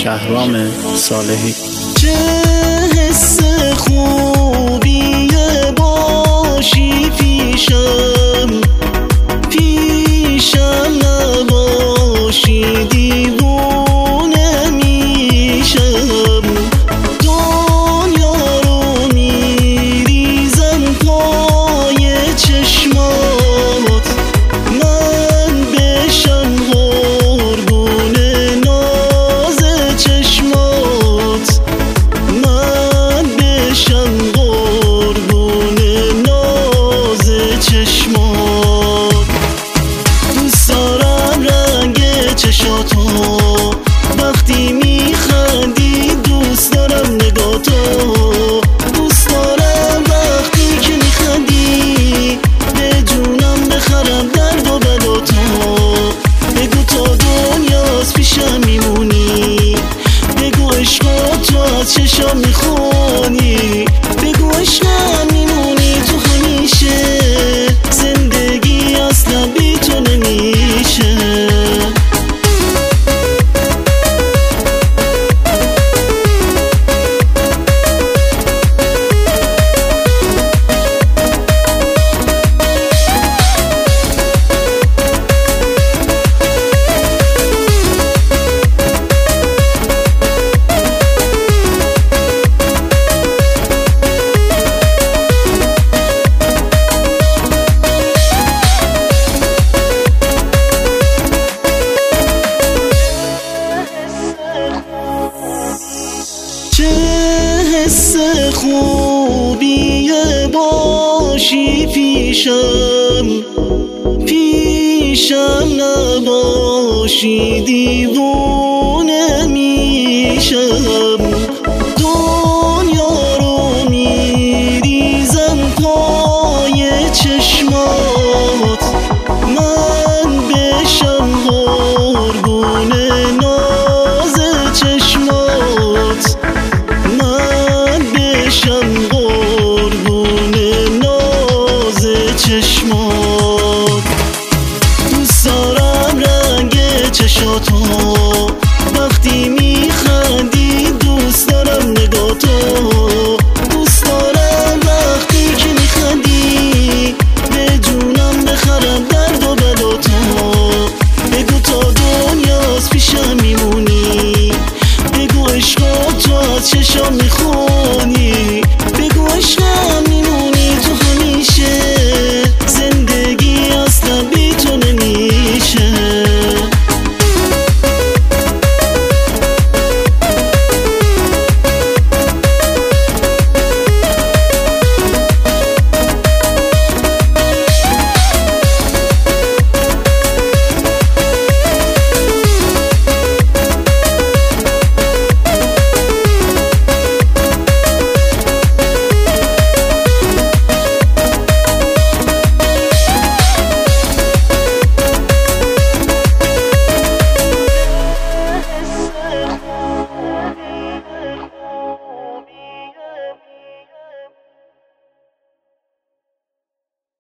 شهرام صالحی. چه حس خوبیه باشی پیشم نباشی دیوونه میشم. دنیا رو میریزم پای چشمات، من بشم قربون ناز چشمات، من بشم قربون ناز چشمات. دوست دارم رنگ چشاتو وقتی میخندی، دوست دارم نگاتو، دوست دارم وقتی که میخندی به جونم بخرم درد و بلاتو. بگو تا دنیاست پیشم میمونی، بگو عشقا تو از چشام میخونی، بگو عشقم میمونی تو همیشه، زندگی اصلا بی تو نمیشه. چه حس خوبیه باشی پیشم نباشی دیوونه میشم. دنیا رو میریزم پای چشمات، من بشم قربون ناز چشمات، من بشم قربون ناز چشمات. دوست دارم رنگ چشاتو وقتی میخندی، دوست دارم نگاتو، دوست دارم وقتی که میخندی به جونم بخرم درد و بلاتو. بگو تا دنیاست پیشم میمونی، بگو عشقا تو از چشم